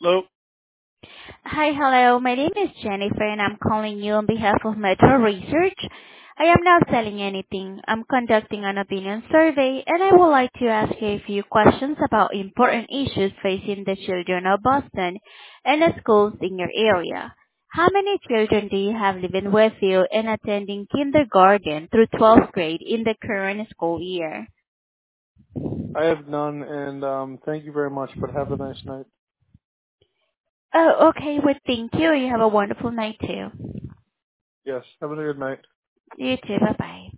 Hello. Hi, hello. My name is Jennifer, and I'm calling you on behalf of Metro Research. I am not selling anything. I'm conducting an opinion survey, and I would like to ask you a few questions about important issues facing the children of Boston and the schools in your area. How many children do you have living with you and attending kindergarten through 12th grade in the current school year? I have none, and thank you very much, but have a nice night. Oh, okay. Well, thank you. You have a wonderful night too. Yes, have a good night. You too. Bye-bye.